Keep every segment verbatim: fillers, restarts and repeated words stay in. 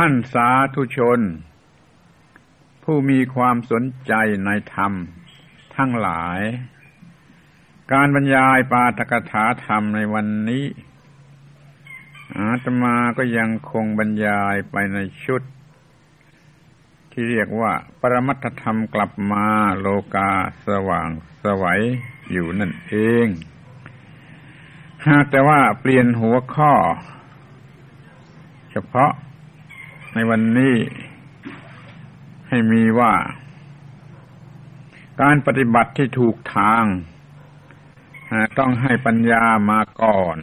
ท่านสาธุชนผู้มีความสนใจในธรรมทั้งหลายการบรรยายปาฐกถาธรรมในวันนี้อาตมาก็ยังคงบรรยายไปในชุดที่เรียกว่าปรมัตถธรรมกลับมาโลกาสว่างไสวอยู่นั่นเองหากแต่ว่าเปลี่ยนหัวข้อเฉพาะในวันนี้ให้มีว่าการปฏิบัติที่ถูกทางต้องให้ปัญญามาก่อน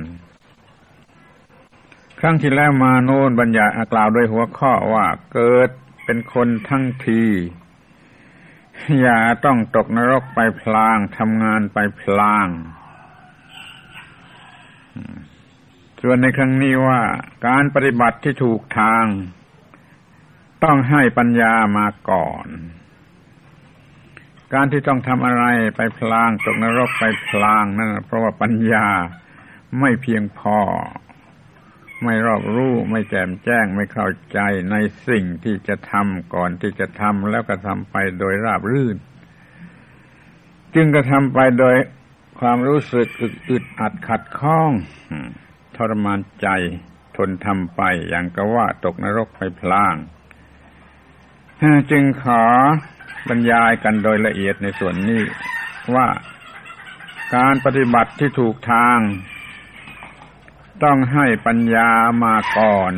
ครั้งที่แล้วมาโน่นบรรยายกล่าวโดยหัวข้อว่าเกิดเป็นคนทั้งทีอย่าต้องตกนรกไปพลางทำงานไปพลางส่วนในครั้งนี้ว่าการปฏิบัติที่ถูกทางต้องให้ปัญญามาก่อนการที่ต้องทำอะไรไปพลางตกนรกไปพลางนั่นเพราะว่าปัญญาไม่เพียงพอไม่รอบรู้ไม่แจ่มแจ้งไม่เข้าใจในสิ่งที่จะทำก่อนที่จะทำแล้วก็ทำไปโดยราบรื่นจึงกระทำไปโดยความรู้สึกอึดอัดขัดข้องทรมานใจทนทำไปอย่างกับว่าตกนรกไปพลางจึงขอบรรยายกันโดยละเอียดในส่วนนี้ว่าการปฏิบัติที่ถูกทางต้องให้ปัญญามาก่อน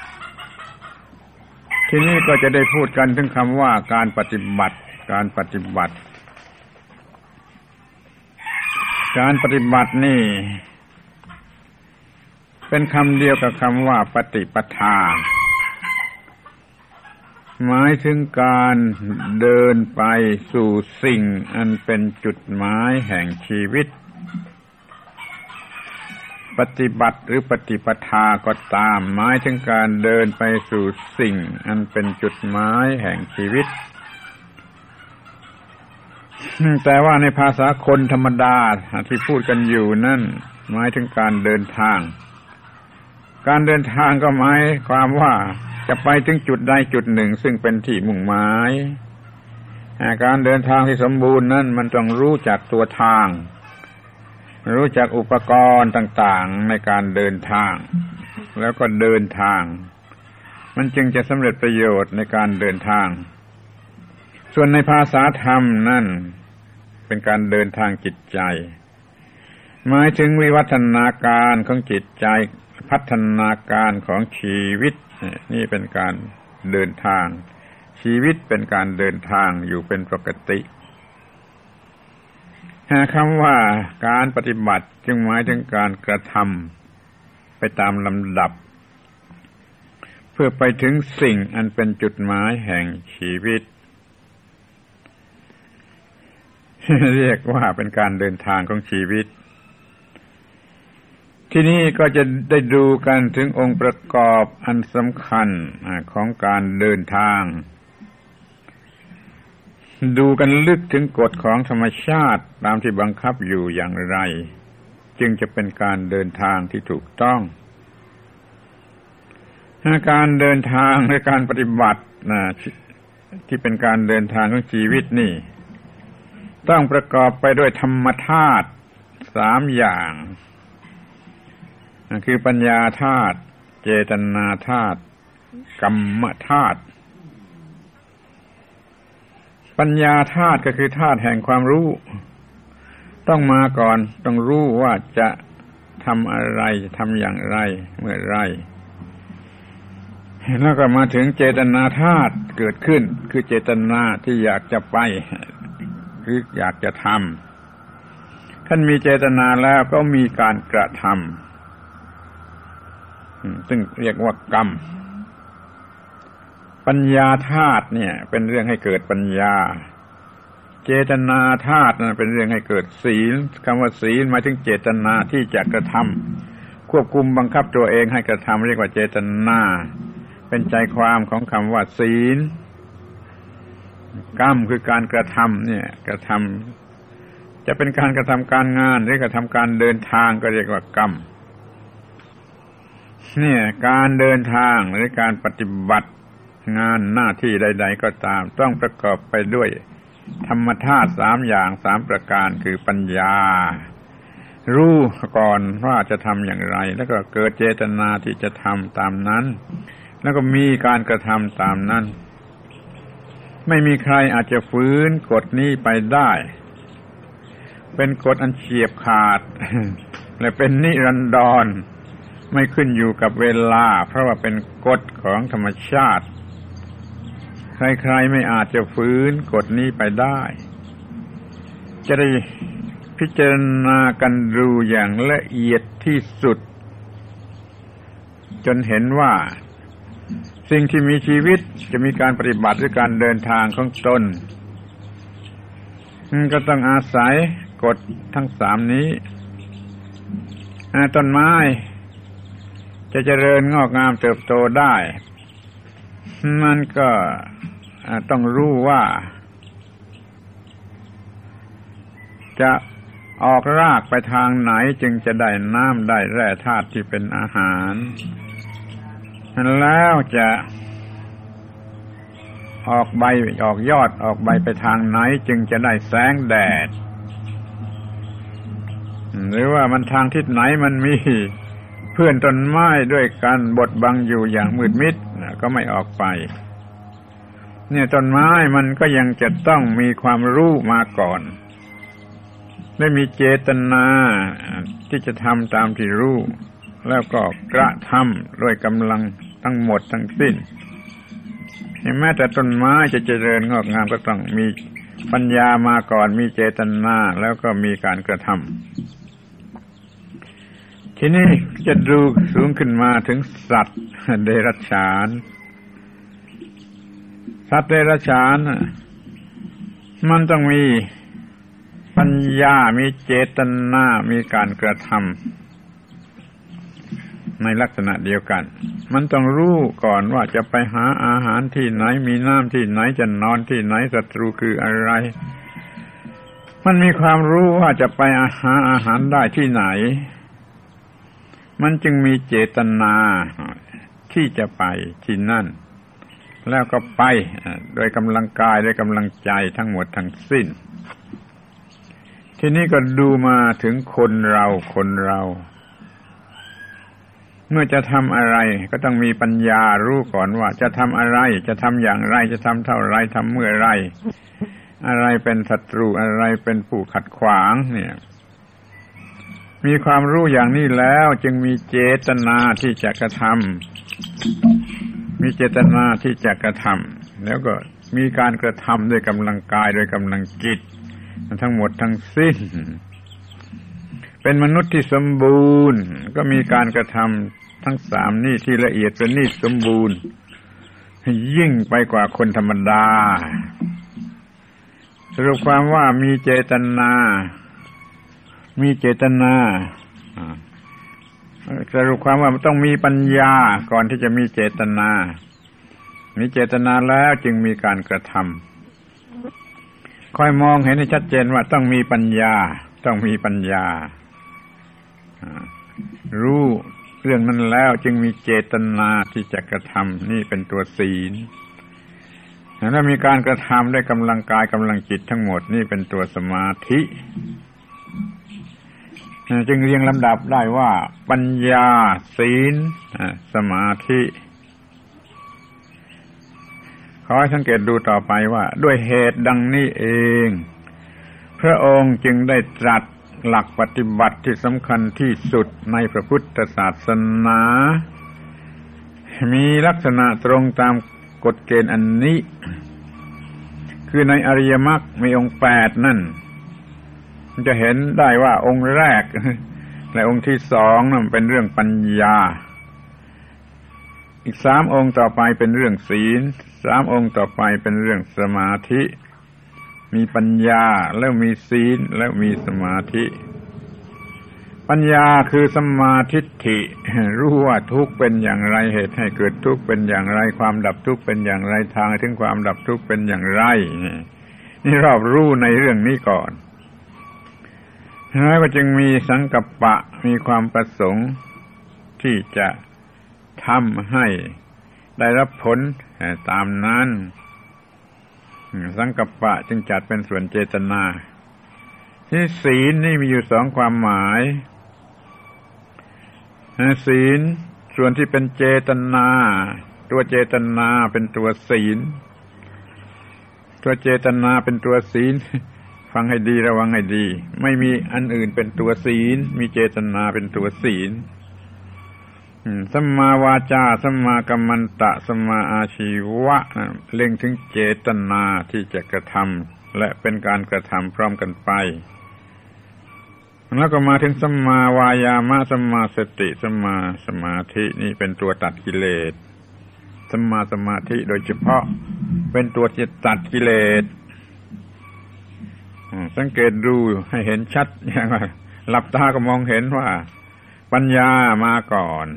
ทีนี้ก็จะได้พูดกันถึงคำว่าการปฏิบัติการปฏิบัติการปฏิบัตินี่เป็นคำเดียวกับคำว่าปฏิปทาหมายถึงการเดินไปสู่สิ่งอันเป็นจุดหมายแห่งชีวิตปฏิบัติหรือปฏิปทาก็ตามหมายถึงการเดินไปสู่สิ่งอันเป็นจุดหมายแห่งชีวิตแต่ว่าในภาษาคนธรรมดาที่พูดกันอยู่นั่นหมายถึงการเดินทางการเดินทางก็หมายความว่าจะไปถึงจุดใดจุดหนึ่งซึ่งเป็นที่มุ่งหมายการเดินทางที่สมบูรณ์นั้นมันต้องรู้จักตัวทางรู้จักอุปกรณ์ต่างๆในการเดินทางแล้วก็เดินทางมันจึงจะสำเร็จประโยชน์ในการเดินทางส่วนในภาษาธรรมนั่นเป็นการเดินทางจิตใจหมายถึงวิวัฒนาการของจิตใจพัฒนาการของชีวิตนี่เป็นการเดินทางชีวิตเป็นการเดินทางอยู่เป็นปกติคำว่าการปฏิบัติจึงหมายถึงการกระทำไปตามลำดับเพื่อไปถึงสิ่งอันเป็นจุดหมายแห่งชีวิตเรียกว่าเป็นการเดินทางของชีวิตที่นี่ก็จะได้ดูกันถึงองค์ประกอบอันสำคัญของการเดินทางดูกันลึกถึงกฎของธรรมชาติตามที่บังคับอยู่อย่างไรจึงจะเป็นการเดินทางที่ถูกต้องการเดินทางในการปฏิบัตินะที่เป็นการเดินทางของชีวิตนี่ต้องประกอบไปด้วยธรรมธาตุสามอย่างคือปัญญาธาตุเจตนาธาตุกรรมธาตุปัญญาธาตุก็คือธาตุแห่งความรู้ต้องมาก่อนต้องรู้ว่าจะทำอะไรจะทำอย่างไรเมื่อไรแล้วก็มาถึงเจตนาธาตุเกิดขึ้นคือเจตนาที่อยากจะไปหรืออยากจะทำท่านมีเจตนาแล้วก็มีการกระทำซึ่งเรียกว่ากรรมปัญญาธาตุเนี่ยเป็นเรื่องให้เกิดปัญญาเจตนาธาตุนั้นเป็นเรื่องให้เกิดศีลคำว่าศีลหมายถึงเจตนาที่จะกระทำควบคุมบังคับตัวเองให้กระทำเรียกว่าเจตนาเป็นใจความของคำว่าศีลกรรมคือการกระทำเนี่ยกระทำจะเป็นการกระทำการงานหรือกระทำการเดินทางก็เรียกว่ากรรมเนี่ยการเดินทางหรือการปฏิบัติงานหน้าที่ใดๆก็ตามต้องประกอบไปด้วยธรรมธาตุสามอย่างสามประการคือปัญญารู้ก่อนว่าจะทำอย่างไรแล้วก็เกิดเจตนาที่จะทำตามนั้นแล้วก็มีการกระทำตามนั้นไม่มีใครอาจจะฝืนกฎนี้ไปได้เป็นกฎอันเฉียบขาด และเป็นนิรันดรไม่ขึ้นอยู่กับเวลาเพราะว่าเป็นกฎของธรรมชาติใครๆไม่อาจจะฝืนกฎนี้ไปได้จะได้พิจารณากันดูอย่างละเอียดที่สุดจนเห็นว่าสิ่งที่มีชีวิตจะมีการปฏิบัติหรือการเดินทางของตนก็ต้องอาศัยกฎทั้งสามนี้ต้นไม้จะเจริญงอกงามเติบโตได้มันก็ต้องรู้ว่าจะออกรากไปทางไหนจึงจะได้น้ำได้แร่ธาตุที่เป็นอาหารแล้วจะออกใบออกยอดออกใบไปทางไหนจึงจะได้แสงแดดหรือว่ามันทางทิศไหนมันมีเพื่อนต้นไม้ด้วยกันบดบังอยู่อย่างมืดมิดก็ไม่ออกไปเนี่ยต้นไม้มันก็ยังจะต้องมีความรู้มาก่อนได้มีเจตนาที่จะทำตามที่รู้แล้วก็กระทำด้วยกำลังทั้งหมดทั้งสิ้นแม้แต่ต้นไม้จะเจริญงอกงามก็ต้องมีปัญญามาก่อนมีเจตนาแล้วก็มีการกระทำทีนี้จะดูสูงขึ้นมาถึงสัตว์เดรัจฉานสัตว์เดรัจฉานมันต้องมีปัญญามีเจตนามีการกระทำในลักษณะเดียวกันมันต้องรู้ก่อนว่าจะไปหาอาหารที่ไหนมีน้ำที่ไหนจะนอนที่ไหนศัตรูคืออะไรมันมีความรู้ว่าจะไปหาอาหารได้ที่ไหนมันจึงมีเจตนาที่จะไปที่นั่นแล้วก็ไปโดยกำลังกายโดยกำลังใจทั้งหมดทั้งสิ้นทีนี้ก็ดูมาถึงคนเราคนเราเมื่อจะทำอะไรก็ต้องมีปัญญารู้ก่อนว่าจะทำอะไรจะทำอย่างไรจะทำเท่าไรทำเมื่อไรอะไรเป็นศัตรูอะไรเป็นผู้ขัดขวางเนี่ยมีความรู้อย่างนี้แล้วจึงมีเจตนาที่จะกระทำมีเจตนาที่จะกระทำแล้วก็มีการกระทำด้วยกำลังกายโดยกำลังจิตทั้งหมดทั้งสิ้นเป็นมนุษย์ที่สมบูรณ์ก็มีการกระทำทั้งสามนี่ที่ละเอียดประณีตสมบูรณ์ยิ่งไปกว่าคนธรรมดาสรุปความว่ามีเจตนามีเจตนาสรุปความว่าต้องมีปัญญาก่อนที่จะมีเจตนามีเจตนาแล้วจึงมีการกระทำค่อยมองเห็นให้ชัดเจนว่าต้องมีปัญญาต้องมีปัญญารู้เรื่องนั้นแล้วจึงมีเจตนาที่จะกระทำนี่เป็นตัวศีลแล้วมีการกระทำด้วยกำลังกายกำลังจิตทั้งหมดนี่เป็นตัวสมาธิจึงเรียงลำดับได้ว่าปัญญาศีลสมาธิขอให้สังเกตดูต่อไปว่าด้วยเหตุดังนี้เองพระองค์จึงได้ตรัสหลักปฏิบัติที่สำคัญที่สุดในพระพุทธศาสนามีลักษณะตรงตามกฎเกณฑ์อันนี้คือในอริยมรรคมีองค์แปดนั่นมันจะเห็นได้ว่าองค์แรกและองค์ที่สองนั่นเป็นเรื่องปัญญาอีกสามองค์ต่อไปเป็นเรื่องศีลสามองค์ต่อไปเป็นเรื่องสมาธิมีปัญญาแล้วมีศีลแล้วมีสมาธิปัญญาคือสัมมาทิฏฐิรู้ว่าทุกข์เป็นอย่างไรเหตุให้เกิดทุกข์เป็นอย่างไรความดับทุกข์เป็นอย่างไรทางถึงความดับทุกข์เป็นอย่างไรนี่รอบรู้ในเรื่องนี้ก่อนแล้วก็จึงมีสังกัปปะมีความประสงค์ที่จะทำให้ได้รับผลตามนั้นสังกัปปะจึงจัดเป็นส่วนเจตนาที่ศีลนี่มีอยู่สองความหมายศีลส่วนที่เป็นเจตนาตัวเจตนาเป็นตัวศีลตัวเจตนาเป็นตัวศีลฟังให้ดีระวังให้ดีไม่มีอันอื่นเป็นตัวศีลมีเจตนาเป็นตัวศีลสัมมาวาจาสัมมากัมมันตะสัมมาอาชีวะเล็งถึงเจตนาที่จะกระทำและเป็นการกระทำพร้อมกันไปแล้วก็มาถึงสัมมาวายามะสัมมาสติสัมมาสมาธินี่เป็นตัวตัดกิเลสสัมมาสมาธิโดยเฉพาะเป็นตัวที่ตัดกิเลสสังเกตดูให้เห็นชัดอย่างว่าหลับตาก็มองเห็นว่าปัญญามาก่อน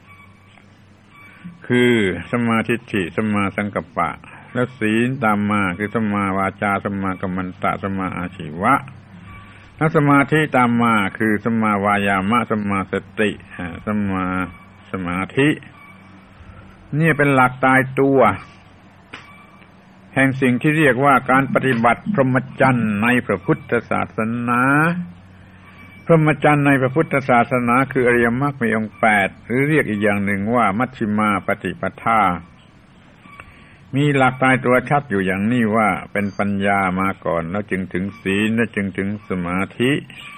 คือสัมมาทิฏฐิสัมมาสังกัปปะแล้วศีลตามมาคือสัมมาวาจาสัมมากัมมันตะสัมมาอาชีวะแล้วสมาธิตามมาคือสัมมาวายามะสัมมาสติสัมมาสมาธินี่เป็นหลักตายตัวแห่งสิ่งที่เรียกว่าการปฏิบัติพรหมจรรย์ในพระพุทธศาสนาพรหมจรรย์ในพระพุทธศาสนาคืออริยมรรคมีองค์แปดหรือเรียกอีกอย่างหนึ่งว่ามัชฌิมาปฏิปทามีหลักตายตัวชัดอยู่อย่างนี้ว่าเป็นปัญญามาก่อนแล้วจึงถึงศีลแล้วจึงถึงสมาธิ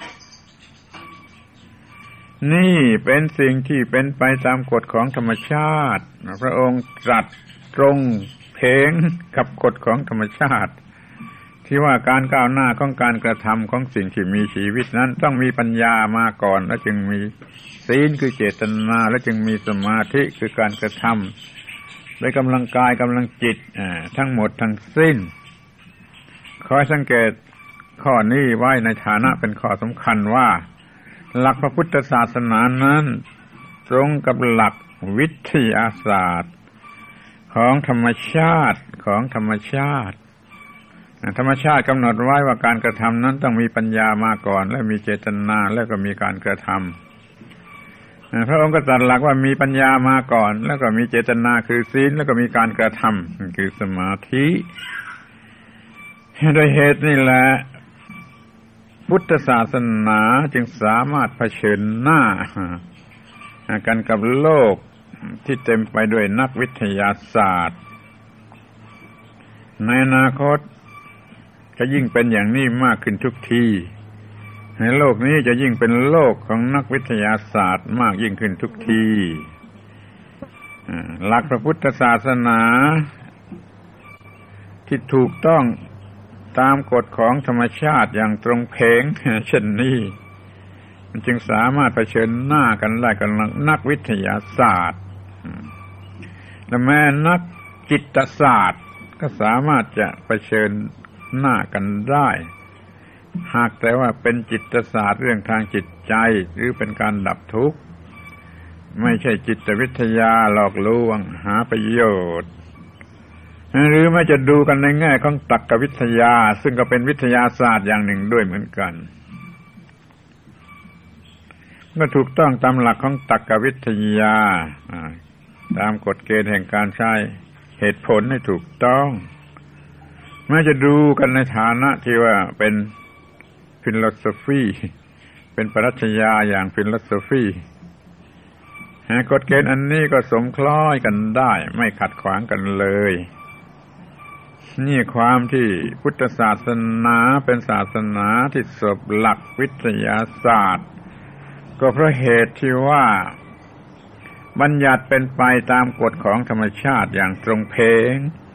นี่เป็นสิ่งที่เป็นไปตามกฎของธรรมชาติพระองค์ตรัสตรงเพงกับกฎของธรรมชาติที่ว่าการก้าวหน้าของการกระทำของสิ่งที่มีชีวิตนั้นต้องมีปัญญามาก่อนแล้วจึงมีศีลคือเจตนาแล้วจึงมีสมาธิคือการกระทำด้วยกำลังกายกำลังจิตทั้งหมดทั้งสิ้นขอให้สังเกตข้อนี้ไว้ในฐานะเป็นข้อสำคัญว่าหลักพระพุทธศาสนานั้นตรงกับหลักวิทยาศาสตร์ของธรรมชาติของธรรมชาติธรรมชาติกำหนดไว้ว่าการกระทำนั้นต้องมีปัญญามาก่อนและมีเจตนาแล้วก็มีการกระทำพระองค์ก็ตรัสหลักว่ามีปัญญามาก่อนแล้วก็มีเจตนาคือศีลแล้วก็มีการกระทำคือสมาธิโดยเหตุนี่แหละพุทธศาสนาจึงสามารถเผชิญหน้ากันกับโลกที่เต็มไปด้วยนักวิทยาศาสตร์ในอนาคตจะยิ่งเป็นอย่างนี้มากขึ้นทุกทีในโลกนี้จะยิ่งเป็นโลกของนักวิทยาศาสตร์มากยิ่งขึ้นทุกทีหลักพระพุทธศาสนาที่ถูกต้องตามกฎของธรรมชาติอย่างตรงเพงเช่นนี้มันจึงสามารถเผชิญหน้ากันได้กับนักวิทยาศาสตร์และแม้นักจิตศาสตร์ก็สามารถจะเผชิญหน้ากันได้หากแต่ว่าเป็นจิตศาสตร์เรื่องทางจิตใจหรือเป็นการดับทุกข์ไม่ใช่จิตวิทยาหลอกลวงหาประโยชน์หรือไม่จะดูกันในแง่ของตรรกวิทยาซึ่งก็เป็นวิทยาศาสตร์อย่างหนึ่งด้วยเหมือนกันก็ถูกต้องตามหลักของตรรกวิทยาตามกฎเกณฑ์แห่งการใช้เหตุผลให้ถูกต้องแม้จะดูกันในฐานะที่ว่าเป็นฟิโลโซฟีเป็นปรัชญาอย่างฟิโลโซฟีกฎเกณฑ์อันนี้ก็สมคล้อยกันได้ไม่ขัดขวางกันเลยนี่ความที่พุทธศาสนาเป็นศาสนาที่สบหลักวิทยาศาสตร์ก็เพราะเหตุที่ว่าบัญญัติเป็นไปตามกฎของธรรมชาติอย่างตรงเพง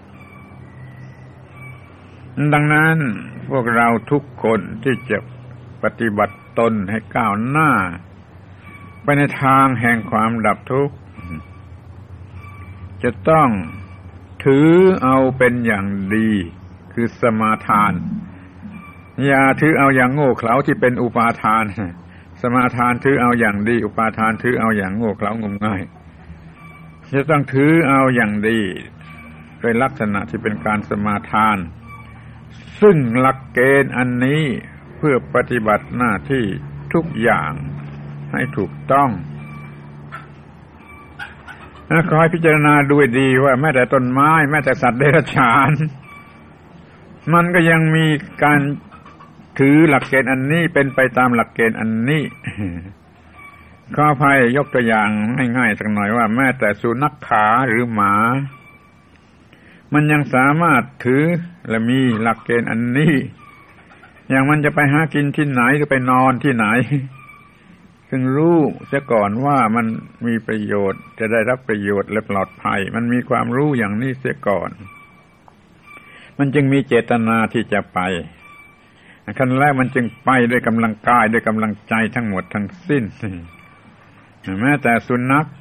ดังนั้นพวกเราทุกคนที่จะปฏิบัติตนให้ก้าวหน้าไปในทางแห่งความดับทุกข์จะต้องถือเอาเป็นอย่างดีคือสมาทานอย่าถือเอาอย่างโง่เขลาที่เป็นอุปาทานสมาทานถือเอาอย่างดีอุปาทานถือเอาอย่างโง่เขลางมง่ายจะต้องถือเอาอย่างดีโดยลักษณะที่เป็นการสมาทานซึ่งหลักเกณฑ์อันนี้เพื่อปฏิบัติหน้าที่ทุกอย่างให้ถูกต้องขอให้พิจารณาดูดีว่าแม้แต่ต้นไม้แม้แต่สัตว์เดรัจฉานมันก็ยังมีการถือหลักเกณฑ์อันนี้เป็นไปตามหลักเกณฑ์อันนี้ขออภัยยกตัวอย่างง่ายๆสักหน่อยว่าแม้แต่สุนัขขาหรือหมามันยังสามารถถือและมีหลักเกณฑ์อันนี้อย่างมันจะไปหากินที่ไหนหรือไปนอนที่ไหนซึ่งรู้เสียก่อนว่ามันมีประโยชน์จะได้รับประโยชน์และปลอดภัยมันมีความรู้อย่างนี้เสียก่อนมันจึงมีเจตนาที่จะไปขั้นแรกมันจึงไปด้วยกำลังกายด้วยกำลังใจทั้งหมดทั้งสิ้นแม้แต่สุนัข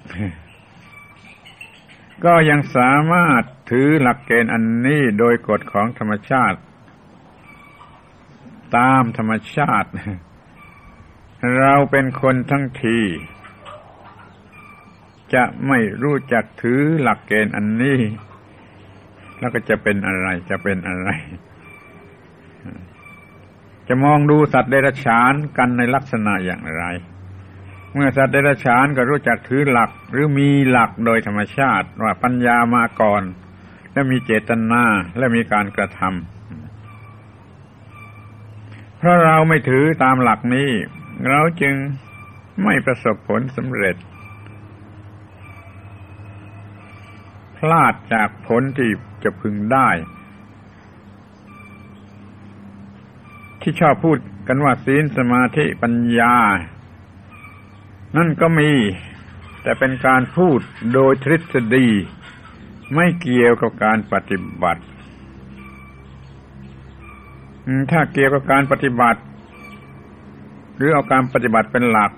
ก็ยังสามารถถือหลักเกณฑ์อันนี้โดยกฎของธรรมชาติตามธรรมชาติเราเป็นคนทั้งทีจะไม่รู้จักถือหลักเกณฑ์อันนี้แล้วก็จะเป็นอะไรจะเป็นอะไรจะมองดูสัตว์เดรัจฉานกันในลักษณะอย่างไรเมื่อสัตว์เดรัจฉานก็รู้จักถือหลักหรือมีหลักโดยธรรมชาติว่าปัญญามาก่อนและมีเจตนาและมีการกระทำเพราะเราไม่ถือตามหลักนี้เราจึงไม่ประสบผลสำเร็จพลาดจากผลที่จะพึงได้ที่ชอบพูดกันว่าศีลสมาธิปัญญานั่นก็มีแต่เป็นการพูดโดยทฤษฎีไม่เกี่ยวกับการปฏิบัติถ้าเกี่ยวกับการปฏิบัติหรือเอาการปฏิบัติเป็นหลัก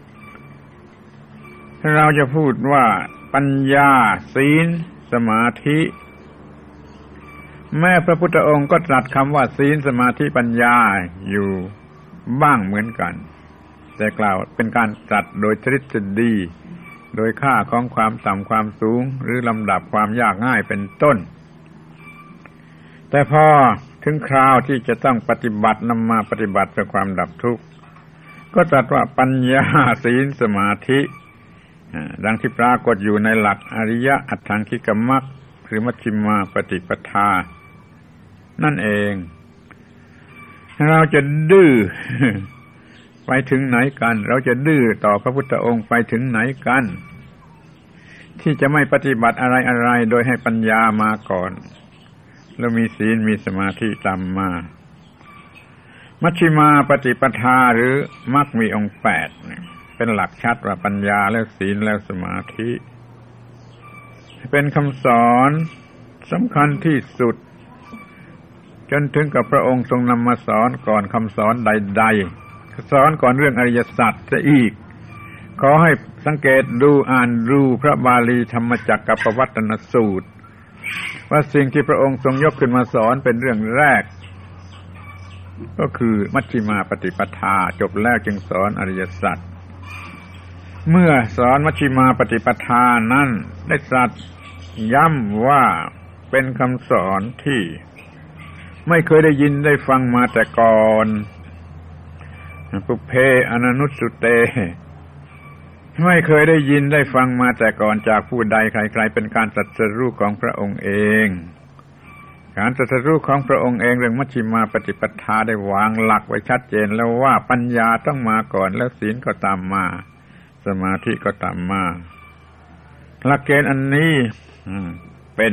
เราจะพูดว่าปัญญาศีลสมาธิแม้พระพุทธองค์ก็ตรัสคำว่าศีลสมาธิปัญญาอยู่บ้างเหมือนกันแต่กล่าวเป็นการตรัสโดยทฤษฎีโดยค่าของความต่ำความสูงหรือลำดับความยากง่ายเป็นต้นแต่พอถึงคราวที่จะต้องปฏิบัตินำมาปฏิบัติเพื่อความดับทุกข์ก็ตรัสว่าปัญญาศีลสมาธิดังที่ปรากฏอยู่ในหลักอริยอัตถังคิกมรรคหรือมัชฌิมาปฏิปทานั่นเองเราจะดื้อไปถึงไหนกันเราจะดื้อต่อพระพุทธองค์ไปถึงไหนกันที่จะไม่ปฏิบัติอะไรๆโดยให้ปัญญามาก่อนแล้วมีศีลมีสมาธิตามมามัชฌิมาปฏิปทาหรือมรรคมีองค์แปดเป็นหลักชัดว่าปัญญาแล้วศีลแล้วสมาธิเป็นคำสอนสำคัญที่สุดจนถึงกับพระองค์ทรงนำมาสอนก่อนคำสอนใดๆสอนก่อนเรื่องอริยสัจจะอีกขอให้สังเกตดูอ่านดูพระบาลีธรรมจักรกับปวัตตนสูตรว่าสิ่งที่พระองค์ทรงยกขึ้นมาสอนเป็นเรื่องแรกก็คือมัชฌิมาปฏิปทาจบแล้วจึงสอนอริยสัจเมื่อสอนมัชฌิมาปฏิปทานั้นได้ตรัสย้ำว่าเป็นคำสอนที่ไม่เคยได้ยินได้ฟังมาแต่ก่อนปุเพอนันนุสสุเตไม่เคยได้ยินได้ฟังมาแต่ก่อนจากผู้ใดใครๆเป็นการตรัสรู้ของพระองค์เองการตรัสรู้ของพระองค์เองเรื่องมัชฌิมาปฏิปทาได้วางหลักไว้ชัดเจนแล้วว่าปัญญาต้องมาก่อนแล้วศีลก็ตามมาสมาธิก็ตามมาหลักเกณฑ์อันนี้เป็น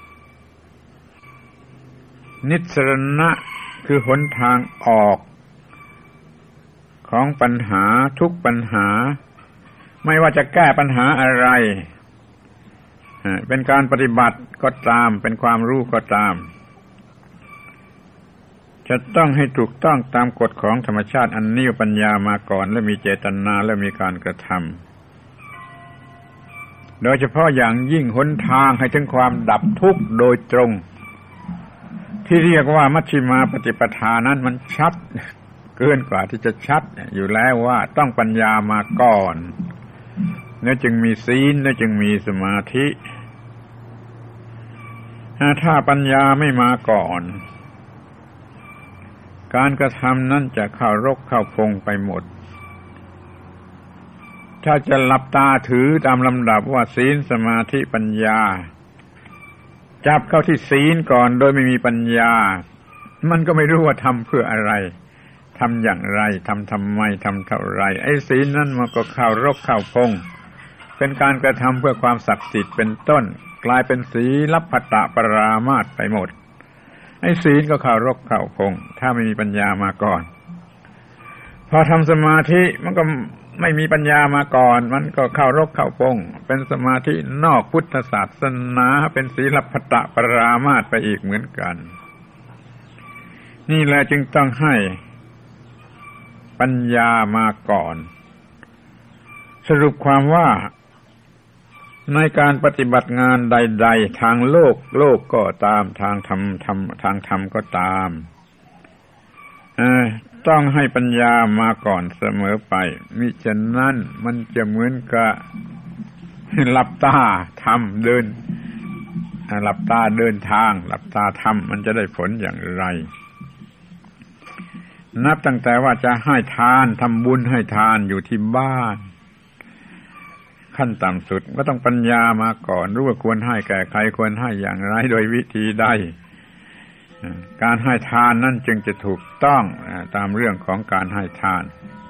นิสรณะคือหนทางออกของปัญหาทุกปัญหาไม่ว่าจะแก้ปัญหาอะไรเป็นการปฏิบัติก็ตามเป็นความรู้ก็ตามจะต้องให้ถูกต้องตามกฎของธรรมชาติอันนี้ปัญญามาก่อนและมีเจตนาและมีการกระทำโดยเฉพาะอย่างยิ่งหนทางให้ถึงความดับทุกข์โดยตรงที่เรียกว่ามัชฌิมาปฏิปทานั้นมันชัดเกินกว่าที่จะชัดอยู่แล้วว่าต้องปัญญามาก่อนแล้วจึงมีศีลแล้วจึงมีสมาธิถ้าปัญญาไม่มาก่อนการกระทำนั้นจะเข้ารกเข้าพงไปหมดถ้าจะหลับตาถือตามลำดับว่าศีลสมาธิปัญญาจับเข้าที่ศีลก่อนโดยไม่มีปัญญามันก็ไม่รู้ว่าทำเพื่ออะไรทำอย่างไรทำทำไมทำเท่าไรไอ้ศีลนั่นมันก็เข้ารกเข้าพงเป็นการกระทำเพื่อความศักดิ์สิทธิ์เป็นต้นกลายเป็นศีลัพพตปรามาสไปหมดไอ้ศีลก็เข้ารกเข้าพงถ้าไม่มีปัญญามาก่อนพอทำสมาธิมันก็ไม่มีปัญญามาก่อนมันก็เข้ารกเข้าพงเป็นสมาธินอกพุทธศาสนาเป็นศีลัพพตปรามาสไปอีกเหมือนกันนี่แหละจึงต้องให้ปัญญามาก่อนสรุปความว่าในการปฏิบัติงานใดๆทางโลกโลกก็ตามทางธรรมธรรมทางธรรมก็ตามเอ่อต้องให้ปัญญามาก่อนเสมอไปมิฉะนั้นมันจะเหมือนกับหลับตาทำเดินหลับตาเดินทางหลับตาทำมันจะได้ผลอย่างไรนับตั้งแต่ว่าจะให้ทานทำบุญให้ทานอยู่ที่บ้านขั้นต่ำสุดก็ต้องปัญญามาก่อนรู้ว่าควรให้แก่ใครควรให้อย่างไรโดยวิธีใดการให้ทานนั่นจึงจะถูกต้องตามเรื่องของการให้ทาน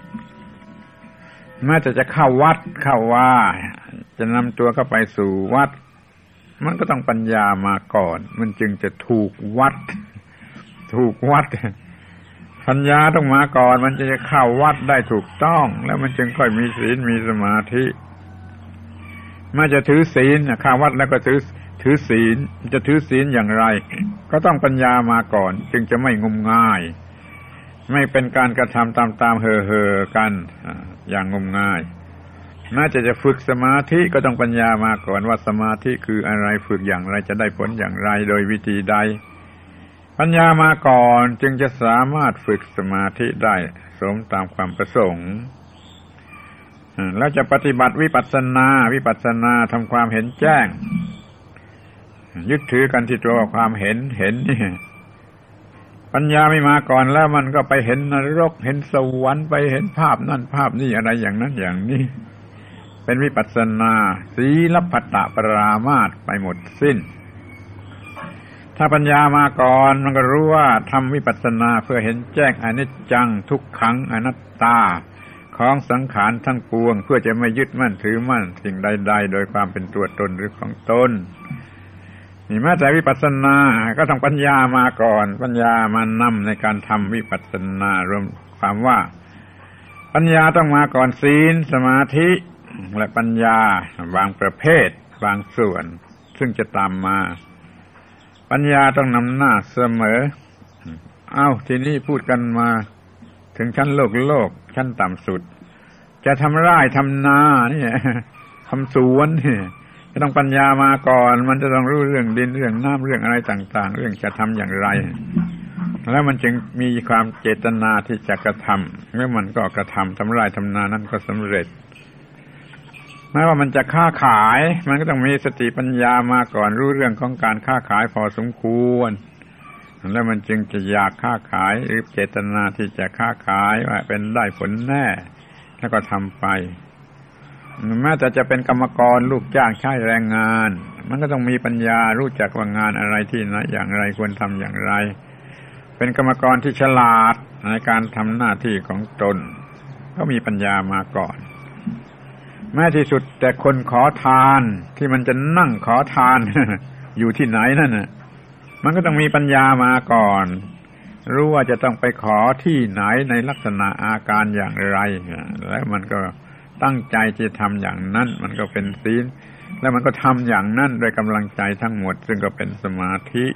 แม้แต่จะเข้าวัดเข้าว่าจะนำตัวเข้าไปสู่วัดมันก็ต้องปัญญามาก่อนมันจึงจะถูกวัดถูกวัดปัญญาต้องมาก่อนมันจะเข้าวัดได้ถูกต้องแล้วมันจึงค่อยมีศีลมีสมาธิแม้จะถือศีลเข้าวัดแล้วก็ถือถือศีลจะถือศีลอย่างไรก็ต้องปัญญามาก่อนจึงจะไม่งมงายไม่เป็นการกระทำตามๆเห่อๆกันอย่างงมงายน่าจะจะฝึกสมาธิก็ต้องปัญญามาก่อนว่าสมาธิคืออะไรฝึกอย่างไรจะได้ผลอย่างไรโดยวิธีใดปัญญามาก่อนจึงจะสามารถฝึกสมาธิได้สมตามความประสงค์แล้วจะปฏิบัติวิปัสสนาวิปัสสนาทำความเห็นแจ้งยึดถือกันที่ตัวความเห็นเห็นนี่ปัญญาไม่มาก่อนแล้วมันก็ไปเห็นนรกเห็นสวรรค์ไปเห็นภาพนั่นภาพนี่อะไรอย่างนั้นอย่างนี้เป็นวิปัสสนาศีลัพพตปรามาสไปหมดสิ้นถ้าปัญญามาก่อนมันก็รู้ว่าทำวิปัสสนาเพื่อเห็นแจ้งอนิจจังทุกขังอนัตตาของสังขารทั้งปวงเพื่อจะไม่ยึดมั่นถือมั่นสิ่งใดๆโดยความเป็นตัวตนหรือของตนนี่แม้แต่วิปัสสนาก็ต้องปัญญามาก่อนปัญญามานำในการทำวิปัสสนารวมความว่าปัญญาต้องมาก่อนศีลสมาธิและปัญญาบางประเภทบางส่วนซึ่งจะตามมาปัญญาต้องนำหน้าเสมอเอ้าทีนี้พูดกันมาถึงชั้นโลกโลกชั้นต่ำสุดจะทำไร่ทำนาเนี่ยทำสวนเนี่ยจะต้องปัญญามาก่อนมันจะต้องรู้เรื่องดินเรื่องน้ำเรื่องอะไรต่างๆเรื่องจะทำอย่างไรแล้วมันจึงมีความเจตนาที่จะกระทำแล้วมันก็กระทำทำไร่ทำนานั้นก็สำเร็จแม้ว่ามันจะค้าขายมันก็ต้องมีสติปัญญามาก่อนรู้เรื่องของการค้าขายพอสมควรแล้วมันจึงจะอยากค้าขายหรือเจตนาที่จะค้าขายว่าเป็นได้ผลแน่แล้วก็ทำไปแม้แต่จะเป็นกรรมกรลูกจ้างใช้แรงงานมันก็ต้องมีปัญญารู้จักว่างานอะไรที่ไหนอย่างไรควรทำอย่างไรเป็นกรรมกรที่ฉลาดในการทำหน้าที่ของตนก็มีปัญญามาก่อนแม้ที่สุดแต่คนขอทานที่มันจะนั่งขอทาน อยู่ที่ไหนนั่นน่ะมันก็ต้องมีปัญญามาก่อนรู้ว่าจะต้องไปขอที่ไหนในลักษณะอาการอย่างไรแล้วมันก็ตั้งใจจะทำอย่างนั้นมันก็เป็นศีลแล้วมันก็ทำอย่างนั้นด้วยกำลังใจทั้งหมดซึ่งก็เป็นสมาธิ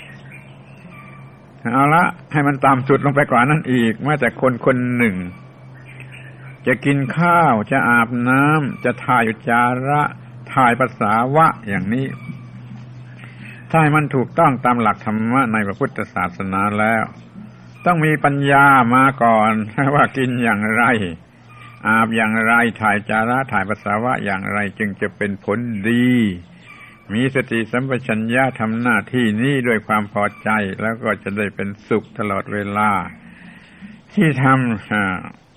เอาละให้มันตามสุดลงไปกว่านั้นอีกแม้แต่คนคนหนึ่งจะกินข้าวจะอาบน้ำจะถ่ายอุจจาระถ่ายปัสสาวะอย่างนี้ถ้าให้มันถูกต้องตามหลักธรรมะในพระพุทธศาสนาแล้วต้องมีปัญญามาก่อนว่ากินอย่างไรอาบอย่างไรถ่ายจาระถ่ายปัสสาวะอย่างไรจึงจะเป็นผลดีมีสติสัมปชัญญะทำหน้าที่นี้ด้วยความพอใจแล้วก็จะได้เป็นสุขตลอดเวลาที่ท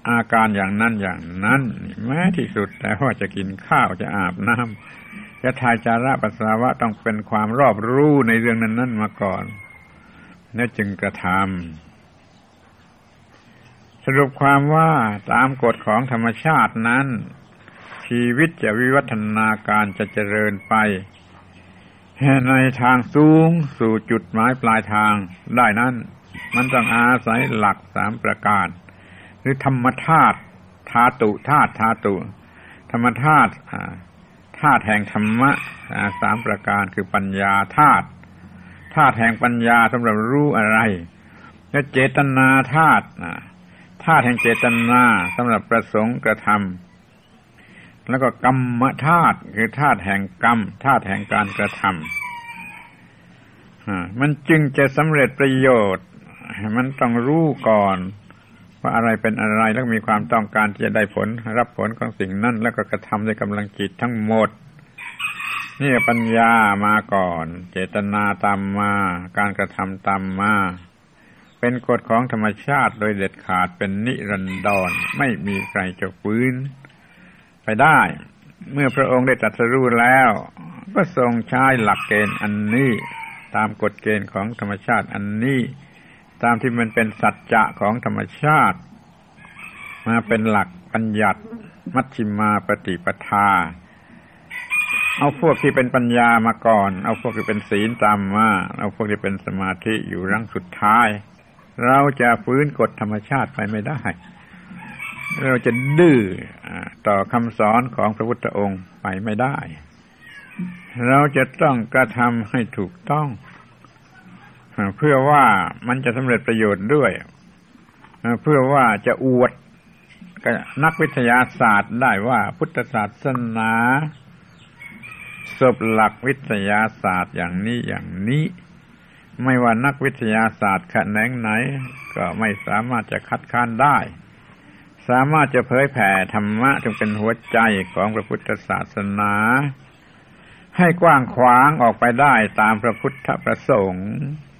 อาการอย่างนั้นอย่างนั้นแม้ที่สุดแต่ว่าจะกินข้าวจะอาบน้ำจะถ่ายจาระปัสสาวะต้องเป็นความรอบรู้ในเรื่องนั้นๆมาก่อนแล้วจึงกระทำสรุปความว่าตามกฎของธรรมชาตินั้นชีวิตจะวิวัฒนาการจะเจริญไปในทางสูงสู่จุดหมายปลายทางได้นั้นมันต้องอาศัยหลักสามประการหรือธรรมธาตุธาตุธาตุธาตุธรรมธาตุธาตุแห่งธรรมะสามประการคือปัญญาธาตุธาตุแห่งปัญญาสำหรับรู้อะไรและเจตนาธาตุธาตุแห่งเจตนาสำหรับประสงค์กระทำแล้วก็กรรมธาตุคือธาตุแห่งกรรมธาตุแห่งการกระทำมันจึงจะสำเร็จประโยชน์มันต้องรู้ก่อนว่าอะไรเป็นอะไรแล้วมีความต้องการที่จะได้ผลรับผลของสิ่งนั้นแล้วก็กระทำด้วยกำลังจิตทั้งหมดนี่ปัญญามาก่อนเจตนาตามมาการกระทำตามมาเป็นกฎของธรรมชาติโดยเด็ดขาดเป็นนิรันดรไม่มีใครจะฟื้นไปได้เมื่อพระองค์ได้ตรัสรู้แล้วก็ทรงใช้หลักเกณฑ์อันนี้ตามกฎเกณฑ์ของธรรมชาติอันนี้ตามที่มันเป็นสัจจะของธรรมชาติมาเป็นหลักบัญญัติมัชฌิมาปฏิปทาเอาพวกที่เป็นปัญญามาก่อนเอาพวกที่เป็นศีลตามมาเอาพวกที่เป็นสมาธิอยู่รั้งสุดท้ายเราจะฟื้นกฎธรรมชาติไปไม่ได้เราจะดื้อต่อคำสอนของพระพุทธองค์ไปไม่ได้เราจะต้องกระทำให้ถูกต้องเพื่อว่ามันจะสำเร็จประโยชน์ด้วยเพื่อว่าจะอวดนักวิทยาศาสตร์ได้ว่าพุทธศาสนาสบหลักวิทยาศาสตร์อย่างนี้อย่างนี้ไม่ว่านักวิทยาศาสตร์แขนงไหนก็ไม่สามารถจะคัดค้านได้สามารถจะเผยแผ่ธรรมะถึงเป็นหัวใจของพระพุทธศาสนาให้กว้างขวางออกไปได้ตามพระพุทธประสงค์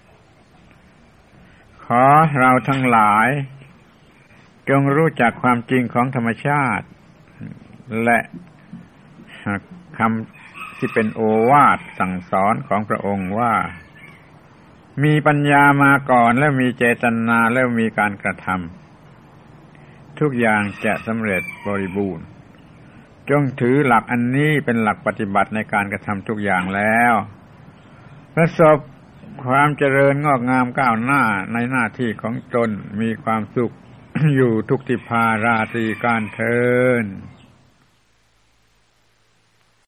ขอเราทั้งหลายจงรู้จักความจริงของธรรมชาติและคำที่เป็นโอวาทสั่งสอนของพระองค์ว่ามีปัญญามาก่อนแล้วมีเจตนาแล้วมีการกระทำทุกอย่างจะสำเร็จบริบูรณ์จงถือหลักอันนี้เป็นหลักปฏิบัติในการกระทำทุกอย่างแล้วประสบความเจริญงอกงามก้าวหน้าในหน้าที่ของตนมีความสุข อยู่ทุกทิพาราตรีการเทิน